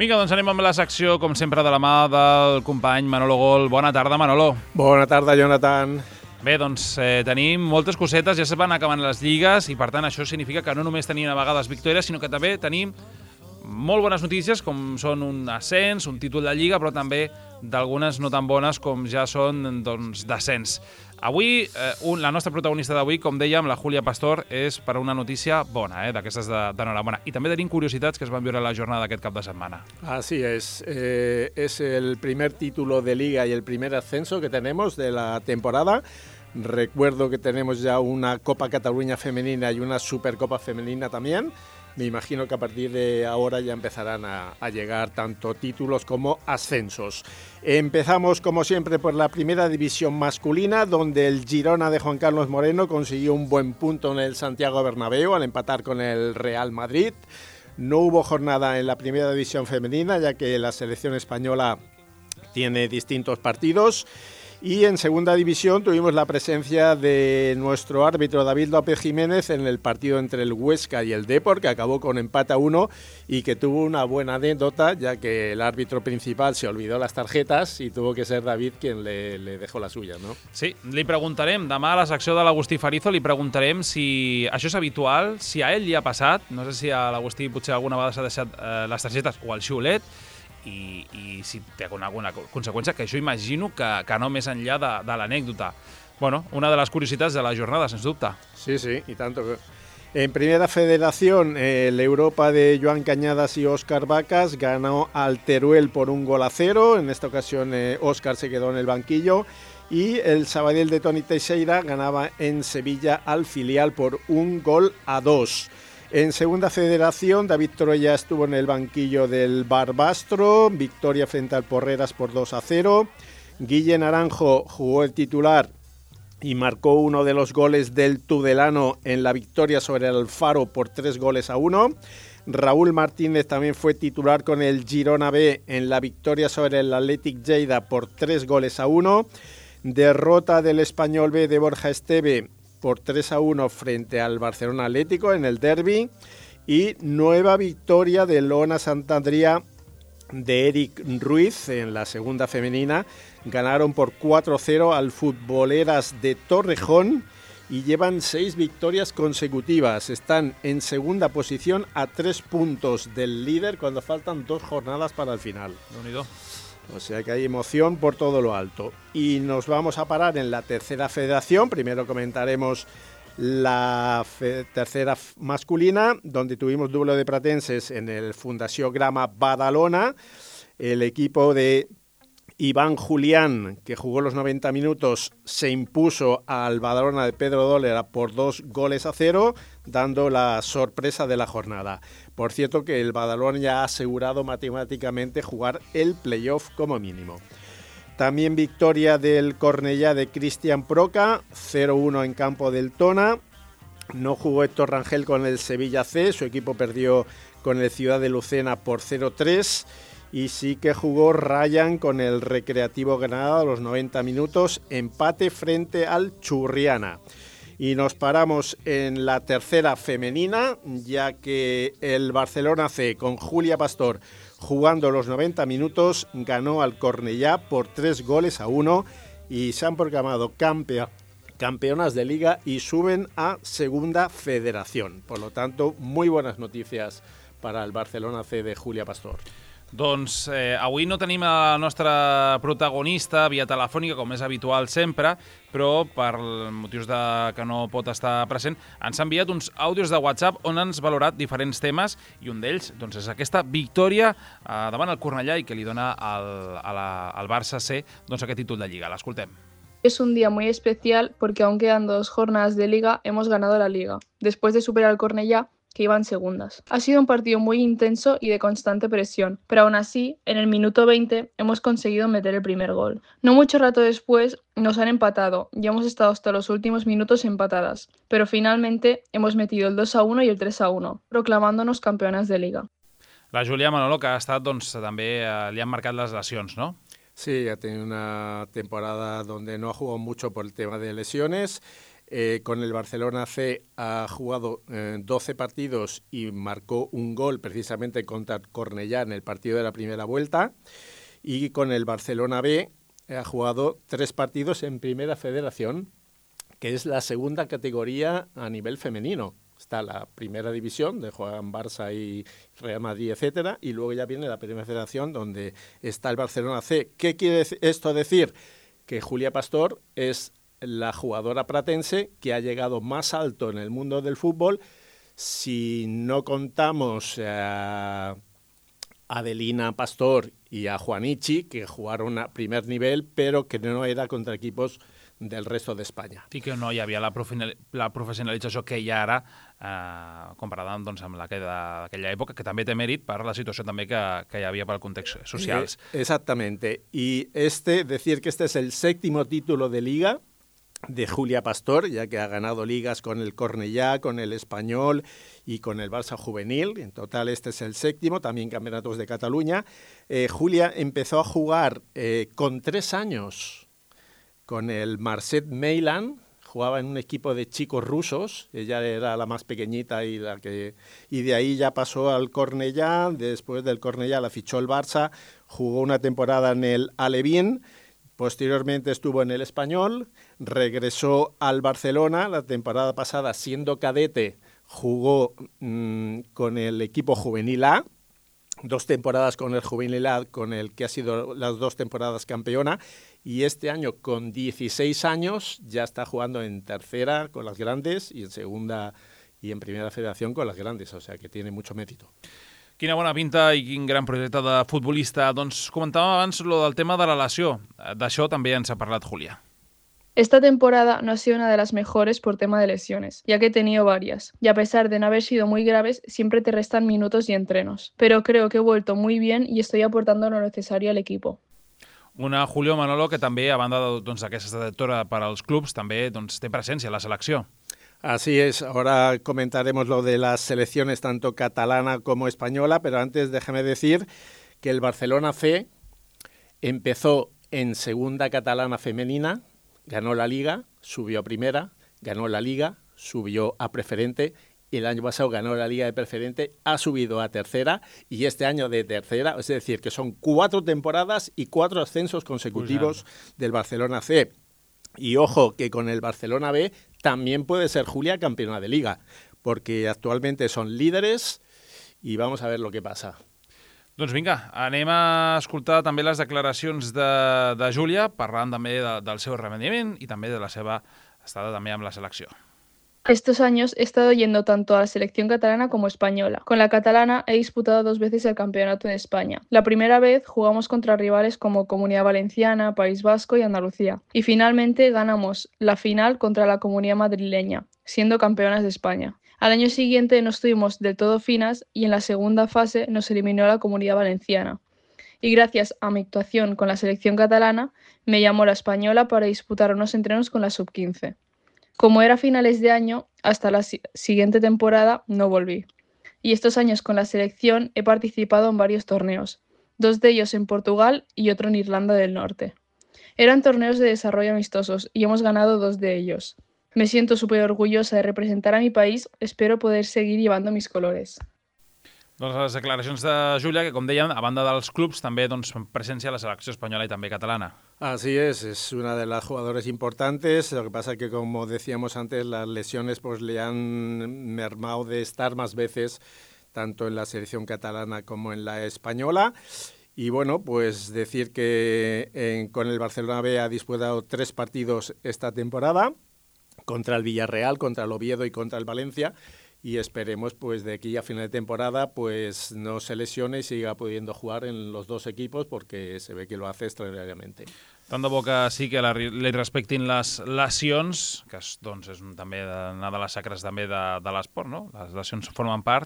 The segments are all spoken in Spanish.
Vinga, doncs anem amb la secció, com sempre, de la mà del company Manolo Gol. Bona tarda, Manolo. Bona tarda, Jonathan. Bé, doncs tenim moltes cosetes, ja se van acabant les lligues i, per tant, això significa que no només tenim a vegades victòries, sinó que també tenim molt bones notícies, com són un ascens, un títol de lliga, però també d'algunes no tan bones com ja són descens. Avui, la nostra protagonista d'avui, com dèiem, la Júlia Pastor, és per una notícia bona, d'aquestes d'enhorabona. I també tenim curiositats que es van viure a la jornada d'aquest cap de setmana. Así es. Es el primer título de liga y el primer ascenso que tenemos de la temporada. Recuerdo que tenemos ya una Copa Cataluña femenina y una Supercopa femenina también. Me imagino que a partir de ahora ya empezarán a llegar tanto títulos como ascensos. Empezamos, como siempre, por la primera división masculina, donde el Girona de Juan Carlos Moreno consiguió un buen punto en el Santiago Bernabéu al empatar con el Real Madrid. No hubo jornada en la primera división femenina, ya que la selección española tiene distintos partidos. Y en segunda división tuvimos la presencia de nuestro árbitro David López Jiménez en el partido entre el Huesca y el Depor, que acabó con empate a 1 y que tuvo una buena anécdota, ya que el árbitro principal se olvidó las tarjetas y tuvo que ser David quien le dejó las suyas, ¿no? Sí, li preguntarem, demà a la secció de l'Agustí Farizo, li preguntarem si això és habitual, si a ell li ha passat, no sé si a l'Agustí potser alguna vegada s'ha deixat les targetes o el xiulet, i si té alguna conseqüència, que això imagino que no més enllà de l'anècdota. Bueno, una de las curiosidades de la jornada, sens dubte. Sí, sí, y tanto. En Primera Federación, el Europa de Joan Cañadas y Óscar Vacas ganó al Teruel por 1-0. En esta ocasión Óscar se quedó en el banquillo. Y el Sabadell de Toni Teixeira ganaba en Sevilla al filial por 1-2. En Segunda Federación, David Troya estuvo en el banquillo del Barbastro, victoria frente al Porreras por 2-0. Guille Naranjo jugó el titular y marcó uno de los goles del Tudelano en la victoria sobre el Alfaro por 3-1. Raúl Martínez también fue titular con el Girona B en la victoria sobre el Athletic Lleida por 3-1. Derrota del Español B de Borja Esteve por 3-1 frente al Barcelona Atlético en el derbi, y nueva victoria del Ona Santandría de Eric Ruiz en la segunda femenina. Ganaron por 4-0 al Futboleras de Torrejón y llevan 6 victorias consecutivas. Están en segunda posición a 3 puntos del líder cuando faltan 2 jornadas para el final. Déu-n'hi-do. O sea que hay emoción por todo lo alto. Y nos vamos a parar en la tercera federación. Primero comentaremos la tercera masculina, donde tuvimos duelo de pratenses en el Fundació Grama Badalona. El equipo de Iván Julián, que jugó los 90 minutos, se impuso al Badalona de Pedro Dólera por 2-0, dando la sorpresa de la jornada. Por cierto que el Badalona ya ha asegurado matemáticamente jugar el playoff como mínimo. También victoria del Cornellá de Cristian Proca, 0-1 en campo del Tona. No jugó Héctor Rangel con el Sevilla C, su equipo perdió con el Ciudad de Lucena por 0-3. Y sí que jugó Ryan con el Recreativo Granada a los 90 minutos, empate frente al Churriana. Y nos paramos en la tercera femenina, ya que el Barcelona C, con Júlia Pastor jugando los 90 minutos, ganó al Cornellá por 3-1 y se han proclamado campeonas de liga y suben a segunda federación. Por lo tanto, muy buenas noticias para el Barcelona C de Júlia Pastor. Doncs avui no tenim la nostra protagonista via telefònica, com és habitual sempre, però per motius que no pot estar present, ens ha enviat uns àudios de WhatsApp on ens ha valorat diferents temes, i un d'ells doncs, és aquesta victòria davant el Cornellà i que li dona al Barça C doncs, aquest títol de Lliga. L'escoltem. Es un día muy especial porque aún quedan 2 jornadas de Liga, hemos ganado la Liga, después de superar al Cornellá, que iban segundas. Ha sido un partido muy intenso y de constante presión, pero aún así, en el minuto 20 hemos conseguido meter el primer gol. No mucho rato después nos han empatado y hemos estado hasta los últimos minutos empatadas, pero finalmente hemos metido el 2-1 y el 3-1, proclamándonos campeonas de Liga. La Júlia, Manolo, que ha estat, doncs, també li han marcat les lesions, no? Sí, ha tenido una temporada donde no ha jugado mucho por el tema de lesiones. Con el Barcelona C ha jugado 12 partidos y marcó un gol precisamente contra Cornellá en el partido de la primera vuelta. Y con el Barcelona B ha jugado 3 partidos en Primera Federación, que es la segunda categoría a nivel femenino. Está la Primera División, de juegan Barça y Real Madrid, etcétera, y luego ya viene la Primera Federación, donde está el Barcelona C. ¿Qué quiere esto decir? Que Julia Pastor es la jugadora pratense que ha llegado más alto en el mundo del fútbol, si no contamos a Adelina Pastor y a Juanichi, que jugaron a primer nivel, pero que no era contra equipos del resto d'Espanya. I que no hi havia la professionalització que hi ha ara, comparada doncs, amb aquella època, que també té mèrit per la situació també que hi havia pel context socials. Exactamente. Y decir que este es el 7º título de Liga de Julia Pastor, ya que ha ganado ligas con el Cornellá, con el Español y con el Barça Juvenil. En total este es el 7º, también campeonatos de Cataluña. Julia empezó a jugar con 3 años con el Marseille Meylan, jugaba en un equipo de chicos rusos, ella era la más pequeñita y de ahí ya pasó al Cornellá, después del Cornellá la fichó el Barça, jugó una temporada en el Alevín, posteriormente estuvo en el Español, regresó al Barcelona, la temporada pasada siendo cadete jugó con el equipo Juvenil A, 2 temporadas con el Juvenil A, con el que ha sido las 2 temporadas campeona, y este año con 16 años ya está jugando en tercera con las grandes y en segunda y en primera federación con las grandes, o sea que tiene mucho mérito. Quina bona pinta i quin gran projecte de futbolista. Doncs comentàvem abans lo del tema de la lesió. D'això també ens ha parlat Julia. Esta temporada no ha sido una de las mejores por tema de lesiones, ya que he tenido varias, y a pesar de no haber sido muy graves, siempre te restan minutos y entrenos. Pero creo que he vuelto muy bien y estoy aportando lo necesario al equipo. Una Julio Manolo que també, a banda d'aquesta trajectòria per als clubs, també té presència a la selecció. Así es, ahora comentaremos lo de las selecciones tanto catalana como española, pero antes déjame decir que el Barcelona C empezó en segunda catalana femenina, ganó la Liga, subió a primera, ganó la Liga, subió a preferente, y el año pasado ganó la Liga de preferente, ha subido a tercera, y este año de tercera, es decir, que son 4 temporadas y 4 ascensos consecutivos del Barcelona C. Y ojo, que con el Barcelona B también puede ser Julia campeona de Liga, porque actualmente son líderes y vamos a ver lo que pasa. Doncs vinga, anem a escoltar també les declaracions de Júlia, parlant també del seu rendiment i també de la seva estada també amb la selecció. Estos años he estado yendo tanto a la selección catalana como española. Con la catalana he disputado 2 veces el campeonato de España. La primera vez jugamos contra rivales como Comunidad Valenciana, País Vasco y Andalucía. Y finalmente ganamos la final contra la Comunidad Madrileña, siendo campeonas de España. Al año siguiente no estuvimos del todo finas y en la segunda fase nos eliminó la Comunidad Valenciana. Y gracias a mi actuación con la selección catalana, me llamó la española para disputar unos entrenos con la sub-15. Como era finales de año, hasta la siguiente temporada no volví. Y estos años con la selección he participado en varios torneos, 2 de ellos en Portugal y otro en Irlanda del Norte. Eran torneos de desarrollo amistosos y hemos ganado 2 de ellos. Me siento súper orgullosa de representar a mi país, espero poder seguir llevando mis colores. Doncs les declaracions de Júlia, que com dèiem, a banda dels clubs, també presència a la selecció espanyola i també catalana. Así es una de las jugadoras importantes, lo que pasa que como decíamos antes, las lesiones pues le han mermado de estar más veces, tanto en la selección catalana como en la española. Y bueno, pues decir que con el Barcelona B ha disputado 3 partidos esta temporada, contra el Villarreal, contra el Oviedo y contra el Valencia, y esperemos pues de aquí a final de temporada pues no se lesione y siga pudiendo jugar en los 2 equipos, porque se ve que lo hace extraordinàriament. Tant de bo que sí que li respectin les lesions, que doncs, és també una de les sacres també de l'esport, no? Les lesions formen part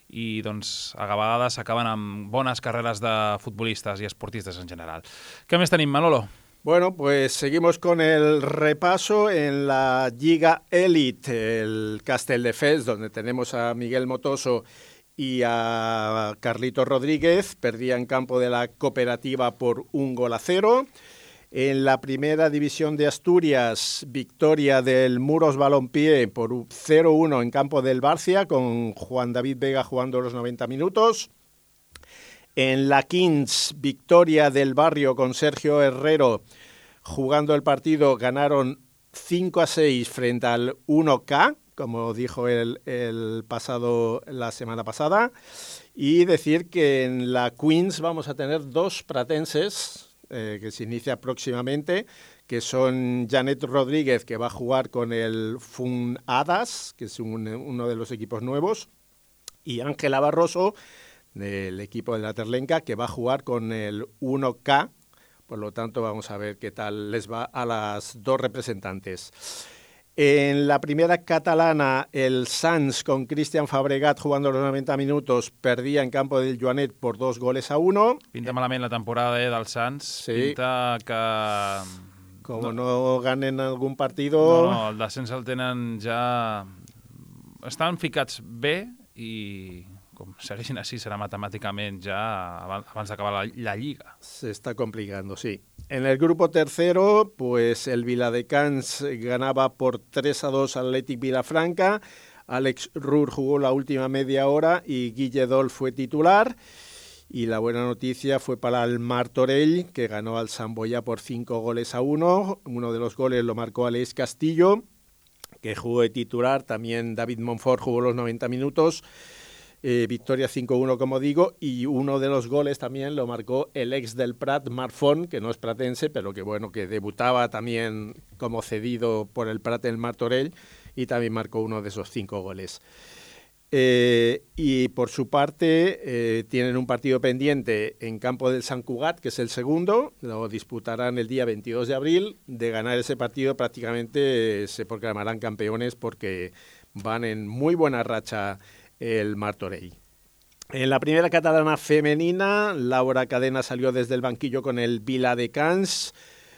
i doncs, a vegades acaben amb bones carreres de futbolistes i esportistes en general. Què més tenim, Manolo? Bueno, pues seguimos con el repaso en la Lliga Elite, el Castelldefels, donde tenemos a Miguel Motoso y a Carlito Rodríguez. Perdía en campo de la Cooperativa por 1-0. En la primera división de Asturias, victoria del Muros Balompié por 0-1 en campo del Barcia, con Juan David Vega jugando los 90 minutos. En la Kings, victoria del Barrio con Sergio Herrero jugando el partido, ganaron 5-6 frente al 1K, como dijo la semana pasada. Y decir que en la Queens vamos a tener 2 pratenses, que se inicia próximamente, que son Janet Rodríguez, que va a jugar con el Funadas, que es uno de los equipos nuevos, y Ángela Barroso, del equipo de la Terlenca, que va a jugar con el 1K. Por lo tanto, vamos a ver qué tal les va a las 2 representantes. En la primera catalana, el Sants con Cristian Fabregat jugando los 90 minutos perdía en campo del Joanet por 2-1. Pinta malament la temporada del Sants. Sí. Pinta que... Como no ganen algun partido... No, el descens el tenen ja... Estan ficats bé i com segueixin així serà matemàticament ja abans d'acabar la Lliga. Se está complicando, sí. En el grupo tercero, pues el Viladecans ganaba por 3-2 al Athletic Vilafranca. Alex Ruhr jugó la última media hora y Guille Dol fue titular. Y la buena noticia fue para el Martorell, que ganó al Sant Boià por 5-1. Uno de los goles lo marcó Alex Castillo, que jugó de titular. También David Monfort jugó los 90 minutos. Victoria 5-1, como digo, y uno de los goles también lo marcó el ex del Prat, Marc Font, que no es pratense, pero que bueno, que debutaba también como cedido por el Prat en el Martorell, y también marcó uno de esos 5 goles. Y por su parte tienen un partido pendiente en campo del Sant Cugat, que es el segundo, lo disputarán el día 22 de abril. De ganar ese partido prácticamente se proclamarán campeones, porque van en muy buena racha el Martorell. En la primera catalana femenina, Laura Cadena salió desde el banquillo con el Viladecans.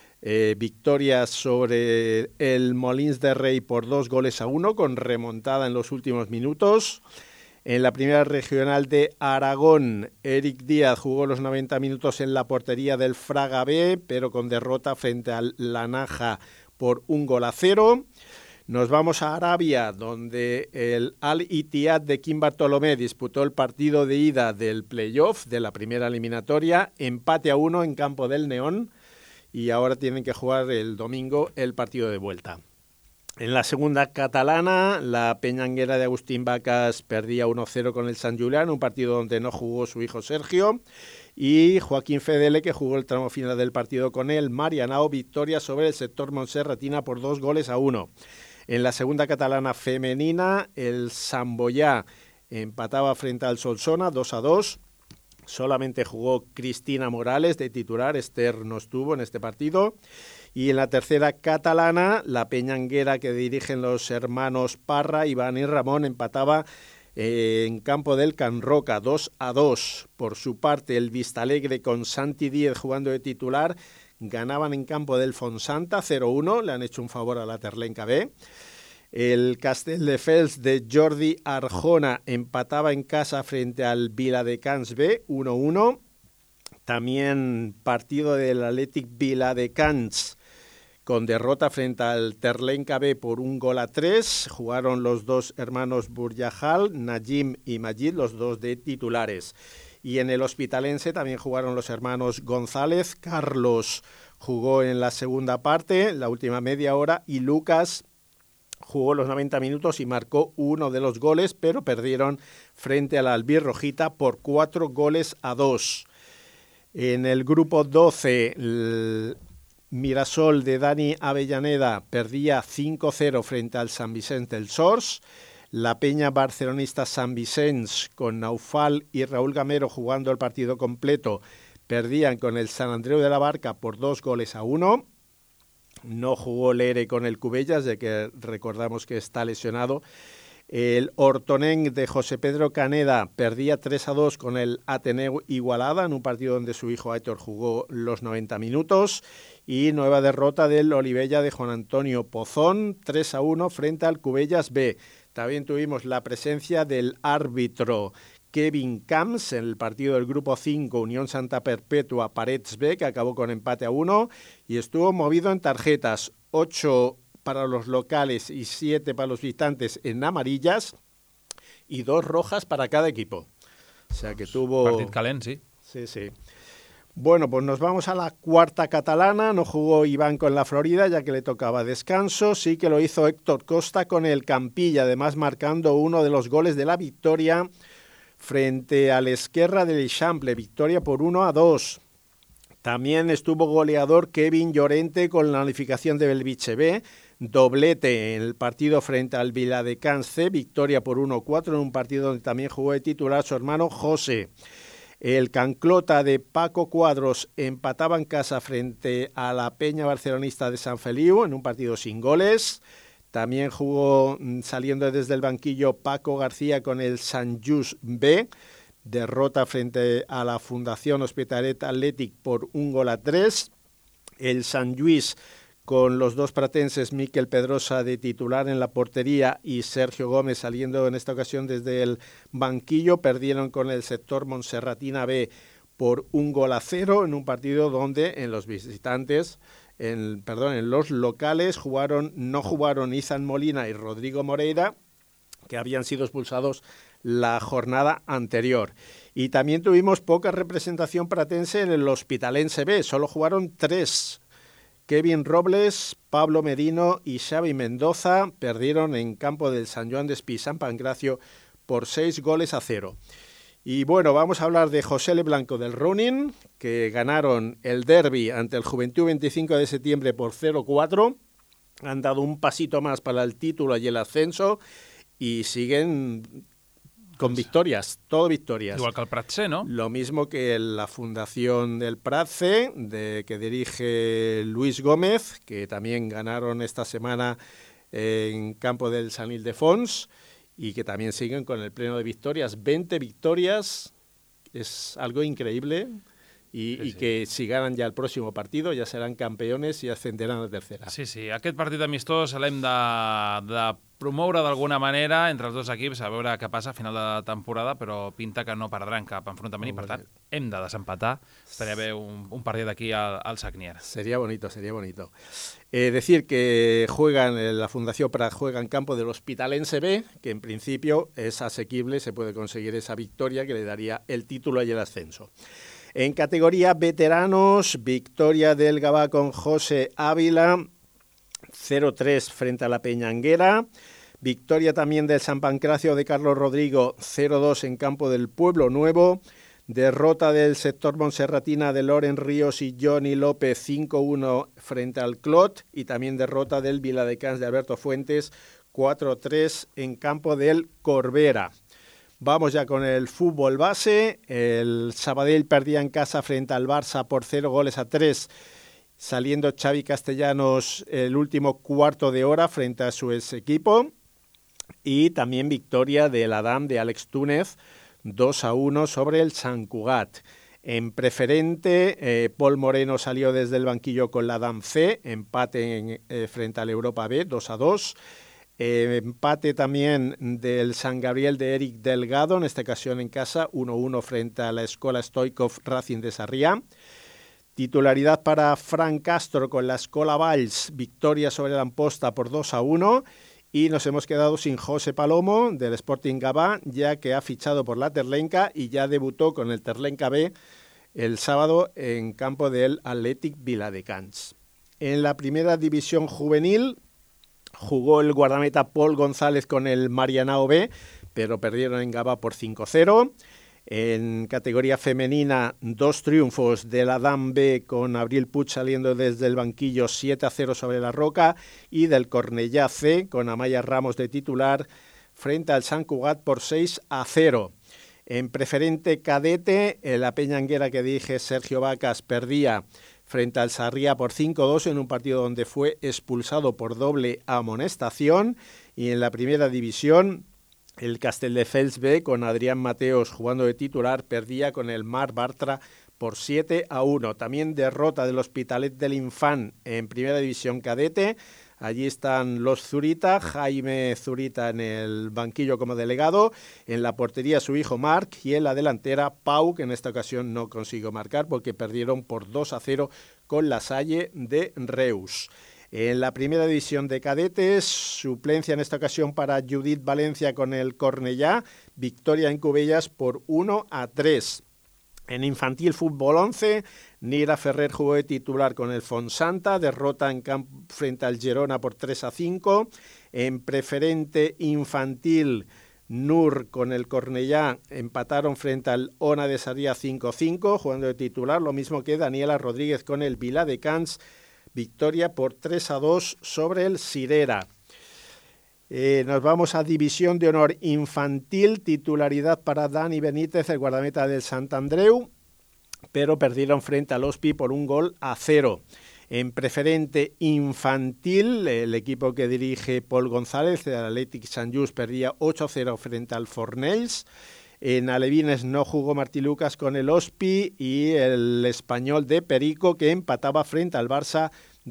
Victoria sobre el Molins de Rey por 2-1, con remontada en los últimos minutos. En la primera regional de Aragón, Eric Díaz jugó los 90 minutos en la portería del Fraga B, pero con derrota frente al La Naja por 1-0. Nos vamos a Arabia, donde el Al-Ittihad de Quim Bartolomé disputó el partido de ida del playoff de la primera eliminatoria, empate a 1 en campo del Neón, y ahora tienen que jugar el domingo el partido de vuelta. En la segunda catalana, la Peñanguera de Agustín Vacas perdía 1-0 con el Sant Julián, un partido donde no jugó su hijo Sergio, y Joaquín Fedele, que jugó el tramo final del partido con él, Marianao, victoria sobre el sector Montserratina por 2-1. En la segunda catalana femenina, el Sant Boià empataba frente al Solsona 2-2. Solamente jugó Cristina Morales de titular, Esther no estuvo en este partido. Y en la tercera catalana, la Peñanguera, que dirigen los hermanos Parra, Iván y Ramón, empataba en campo del Can Roca 2-2. Por su parte, el Vistalegre con Santi Díez jugando de titular ganaban en campo del Fonsanta 0-1, le han hecho un favor a la Terlenca B. El Castelldefels de Jordi Arjona empataba en casa frente al Viladecans B 1-1. También partido del Athletic Viladecans con derrota frente al Terlenca B por 1-3. Jugaron los dos hermanos Burjajal, Najim y Majid, los dos de titulares. Y en el Hospitalense también jugaron los hermanos González. Carlos jugó en la segunda parte, la última media hora, y Lucas jugó los 90 minutos y marcó uno de los goles, pero perdieron frente a la Albirrojita por 4-2. En el grupo 12, el Mirasol de Dani Avellaneda perdía 5-0 frente al Sant Vicenç del Sors. La Peña Barcelonista Sant Vicenç, con Naufal y Raúl Gamero jugando el partido completo, perdían con el Sant Andreu de la Barca por 2-1. No jugó Lere con el Cubellas, de que recordamos que está lesionado. El Hortonenc de José Pedro Caneda perdía 3-2 con el Ateneu Igualada, en un partido donde su hijo Aitor jugó los 90 minutos. Y nueva derrota del Olivella de Juan Antonio Pozón, 3-1 frente al Cubellas B. También tuvimos la presencia del árbitro Kevin Camps en el partido del Grupo 5, Unión Santa Perpetua Parets B, que acabó con empate a 1, y estuvo movido en tarjetas, 8 para los locales y 7 para los visitantes en amarillas, y 2 rojas para cada equipo. O sea que tuvo... Partit calent, sí. Sí. Bueno, pues nos vamos a la cuarta catalana. No jugó Iván con la Florida, ya que le tocaba descanso. Sí que lo hizo Héctor Costa con el Campilla, además marcando uno de los goles de la victoria frente al Esquerra del Eixample. Victoria por 1-2. También estuvo goleador Kevin Llorente con la unificación de Belviche B. Doblete en el partido frente al Viladecans C. Victoria por 1-4 en un partido donde también jugó de titular su hermano José. El Canclota de Paco Cuadros empataba en casa frente a la Peña Barcelonista de San Feliu en un partido sin goles. También jugó saliendo desde el banquillo Paco García con el Sant Just B. Derrota frente a la Fundación Hospitalet Athletic por 1-3. El Sant Lluís con los 2 pratenses, Miquel Pedrosa de titular en la portería y Sergio Gómez saliendo en esta ocasión desde el banquillo, perdieron con el sector Montserratina B por 1-0 en un partido donde en los visitantes, en los locales no jugaron Izan Molina y Rodrigo Moreira, que habían sido expulsados la jornada anterior. Y también tuvimos poca representación pratense en el Hospitalense B, solo jugaron 3. Kevin Robles, Pablo Merino y Xavi Mendoza perdieron en campo del San Joan d'Espí San Pancracio por 6-0. Y bueno, vamos a hablar de José Le Blanco del Running, que ganaron el derbi ante el Juventud 25 de septiembre por 0-4. Han dado un pasito más para el título y el ascenso y siguen con victorias, todo victorias. Igual que el Prat C, ¿no? Lo mismo que la Fundación del Prat C, que dirige Luis Gómez, que también ganaron esta semana en campo del San Ildefons y que también siguen con el pleno de victorias. 20 victorias, es algo increíble. I que si ganen ja el pròxim partido ja seran campeones i ascenderan a la tercera. Sí, aquest partit amistós l'hem de promoure d'alguna manera entre els dos equips, a veure què passa a final de temporada, però pinta que no perdran cap enfrontament i per tant hem de desempatar. Estaria bé un partit aquí al Sagnier. Sería bonito. Decir que la Fundación Prat juega en campo del Hospitalense B, que en principio es asequible, se puede conseguir esa victoria que le daría el título y el ascenso. En categoría veteranos, victoria del Gavà con José Ávila, 0-3 frente a la Peñanguera. Victoria también del San Pancracio de Carlos Rodrigo, 0-2 en campo del Pueblo Nuevo. Derrota del sector Montserratina de Loren Ríos y Johnny López, 5-1 frente al Clot. Y también derrota del Viladecans de Alberto Fuentes, 4-3 en campo del Corbera. Vamos ya con el fútbol base. El Sabadell perdía en casa frente al Barça por 0-3, saliendo Xavi Castellanos el último cuarto de hora frente a su ex equipo. Y también victoria del Adam de Àlex Túnez, 2-1 sobre el Sant Cugat. En preferente, Pol Moreno salió desde el banquillo con la Adam C, empate frente al Europa B, 2-2. Empate también del San Gabriel de Eric Delgado, en esta ocasión en casa, 1-1 frente a la Escola Stoikov Racing de Sarriá. Titularidad para Fran Castro con la Escola Valls, victoria sobre la Amposta por 2-1. Y nos hemos quedado sin José Palomo del Sporting Gavà, ya que ha fichado por la Terlenca y ya debutó con el Terlenca B el sábado en campo del Athletic Viladecans. En la primera división juvenil jugó el guardameta Paul González con el Marianao B, pero perdieron en Gavà por 5-0. En categoría femenina, 2 triunfos de la Adam B con Abril Puig saliendo desde el banquillo, 7-0 sobre la Roca, y del Cornellà C con Amaya Ramos de titular frente al Sant Cugat por 6-0. En preferente cadete, la Peñanguera que dije Sergio Vacas perdía frente al Sarriá por 5-2 en un partido donde fue expulsado por doble amonestación. Y en la primera división, el Castelldefels B con Adrián Mateos jugando de titular perdía con el Mar Bartra por 7-1. También derrota del Hospitalet del Infant en Primera División Cadete. Allí están los Zurita, Jaime Zurita en el banquillo como delegado, en la portería su hijo Marc y en la delantera Pau, que en esta ocasión no consiguió marcar porque perdieron por 2-0 con la Salle de Reus. En la Primera División de Cadetes, suplencia en esta ocasión para Judith Valencia con el Cornellá, victoria en Cubellas por 1-3. En Infantil Fútbol 11, Nira Ferrer jugó de titular con el Fonsanta, derrota en campo frente al Girona por 3-5. En Preferente Infantil, Nur con el Cornellá empataron frente al Ona de Sarriá 5-5, jugando de titular, lo mismo que Daniela Rodríguez con el Viladecans, victoria por 3-2 sobre el Sirera. Nos vamos a División de Honor Infantil, titularidad para Dani Benítez, el guardameta del Sant Andreu, pero perdieron frente al Hospi por 1-0. En Preferente Infantil, el equipo que dirige Pol González, el Athletic Sant Just, perdía 8-0 frente al Fornells. En Alevines no jugó Martí Lucas con el Hospi y el Español de Perico, que empataba frente al Barça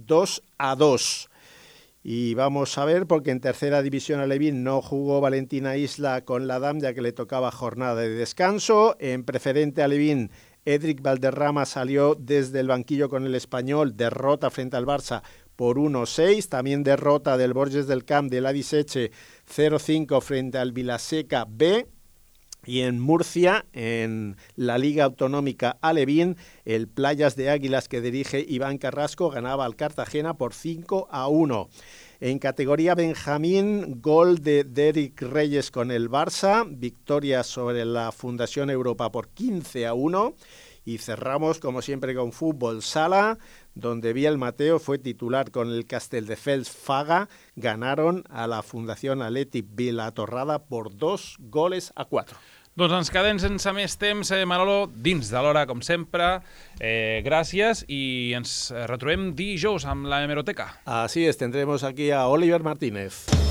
2-2. Y vamos a ver, porque en Tercera División Alevín no jugó Valentina Isla con la DAM, ya que le tocaba jornada de descanso. En Preferente Alevín, Edric Valderrama salió desde el banquillo con el Español, derrota frente al Barça por 1-6. También derrota del Borges del Camp de Ladiseche 0-5 frente al Vilaseca B. Y en Murcia, en la Liga Autonómica Alevín, el Playas de Águilas que dirige Iván Carrasco ganaba al Cartagena por 5-1. En categoría Benjamín, gol de Derek Reyes con el Barça, victoria sobre la Fundación Europa por 15-1. Y cerramos, como siempre, con fútbol sala, donde Biel Mateo fue titular con el Castelldefels Faga. Ganaron a la Fundación Atlètic Vilatorrada por 2-4. Doncs ens quedem sense més temps, Manolo, dins de l'hora, com sempre. Gràcies i ens retrobem dijous amb la hemeroteca. Así es, tendremos aquí a Oliver Martínez.